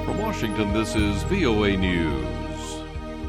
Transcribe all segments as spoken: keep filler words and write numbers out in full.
From Washington, this is V O A News.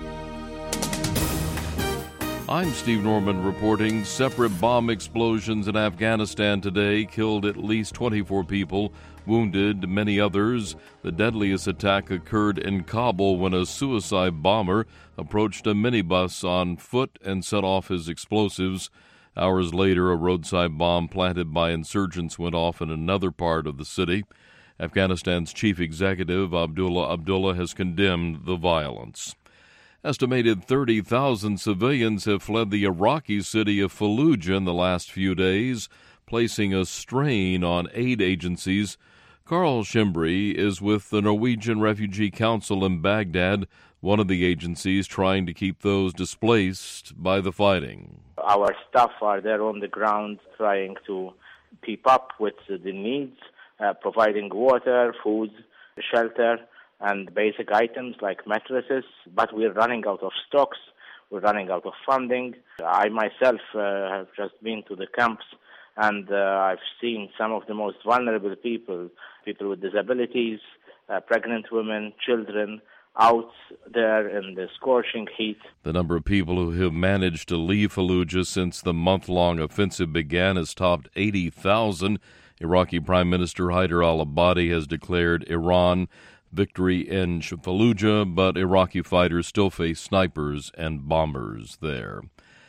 I'm Steve Norman reporting. Separate bomb explosions in Afghanistan today killed at least twenty-four people, wounded many others. The deadliest attack occurred in Kabul when a suicide bomber approached a minibus on foot and set off his explosives. Hours later, a roadside bomb planted by insurgents went off in another part of the city. Afghanistan's chief executive, Abdullah Abdullah, has condemned the violence. Estimated thirty thousand civilians have fled the Iraqi city of Fallujah in the last few days, placing a strain on aid agencies. Carl Shimbri is with the Norwegian Refugee Council in Baghdad, one of the agencies trying to keep those displaced by the fighting. Our staff are there on the ground trying to keep up with the needs, uh, providing water, food, shelter, and basic items like mattresses. But we're running out of stocks, we're running out of funding. I myself uh, have just been to the camps, and uh, I've seen some of the most vulnerable people, people with disabilities, uh, pregnant women, children, out there in the scorching heat. The number of people who have managed to leave Fallujah since the month-long offensive began has topped eighty thousand. Iraqi Prime Minister Haider al-Abadi has declared Iran victory in Fallujah, but Iraqi fighters still face snipers and bombers there.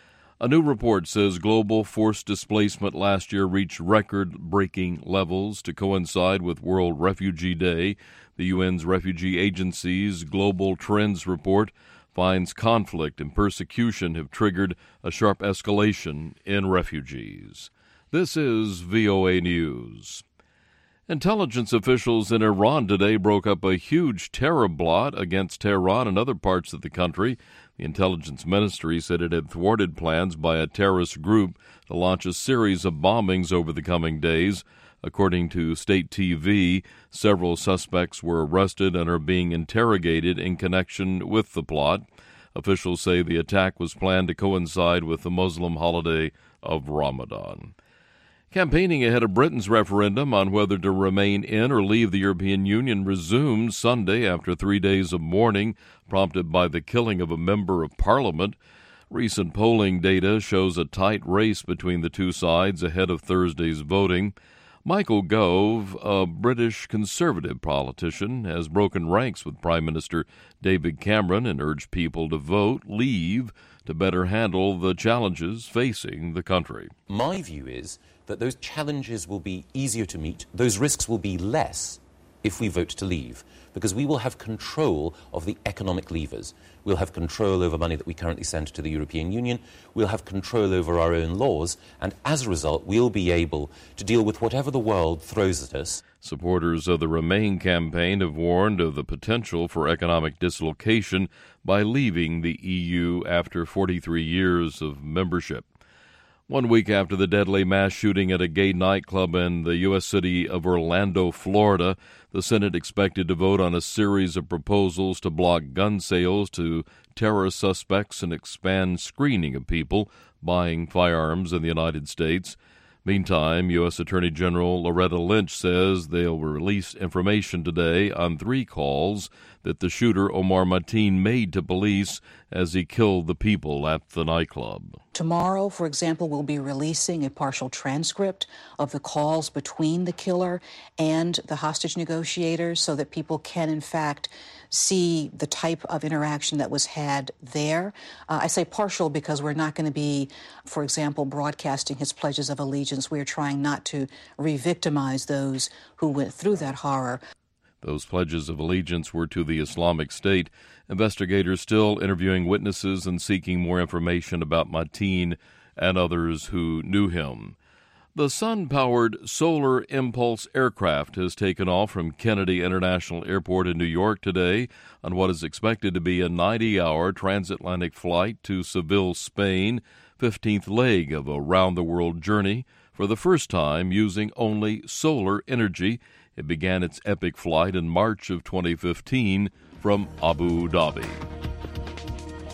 A new report says global forced displacement last year reached record-breaking levels to coincide with World Refugee Day. The U N's Refugee Agency's Global Trends Report finds conflict and persecution have triggered a sharp escalation in refugees. This is V O A News. Intelligence officials in Iran today broke up a huge terror plot against Tehran and other parts of the country. The intelligence ministry said it had thwarted plans by a terrorist group to launch a series of bombings over the coming days. According to state T V, several suspects were arrested and are being interrogated in connection with the plot. Officials say the attack was planned to coincide with the Muslim holiday of Ramadan. Campaigning ahead of Britain's referendum on whether to remain in or leave the European Union resumed Sunday after three days of mourning prompted by the killing of a member of Parliament. Recent polling data shows a tight race between the two sides ahead of Thursday's voting. Michael Gove, a British Conservative politician, has broken ranks with Prime Minister David Cameron and urged people to vote leave to better handle the challenges facing the country. My view is that those challenges will be easier to meet, those risks will be less if we vote to leave, because we will have control of the economic levers. We'll have control over money that we currently send to the European Union. We'll have control over our own laws, and as a result, we'll be able to deal with whatever the world throws at us. Supporters of the Remain campaign have warned of the potential for economic dislocation by leaving the E U after forty-three years of membership. One week after the deadly mass shooting at a gay nightclub in the U S city of Orlando, Florida, the Senate expected to vote on a series of proposals to block gun sales to terrorist suspects and expand screening of people buying firearms in the United States. Meantime, U S Attorney General Loretta Lynch says they'll release information today on three calls that the shooter Omar Mateen made to police as he killed the people at the nightclub. Tomorrow, for example, we'll be releasing a partial transcript of the calls between the killer and the hostage negotiators so that people can, in fact, see the type of interaction that was had there. Uh, I say partial because we're not going to be, for example, broadcasting his pledges of allegiance. We're trying not to re-victimize those who went through that horror. Those pledges of allegiance were to the Islamic State. Investigators still interviewing witnesses and seeking more information about Mateen and others who knew him. The sun-powered Solar Impulse aircraft has taken off from Kennedy International Airport in New York today on what is expected to be a ninety-hour transatlantic flight to Seville, Spain, fifteenth leg of a round-the-world journey, for the first time using only solar energy. It began its epic flight in March of twenty fifteen from Abu Dhabi.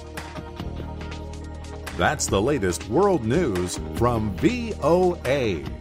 That's the latest world news from V O A.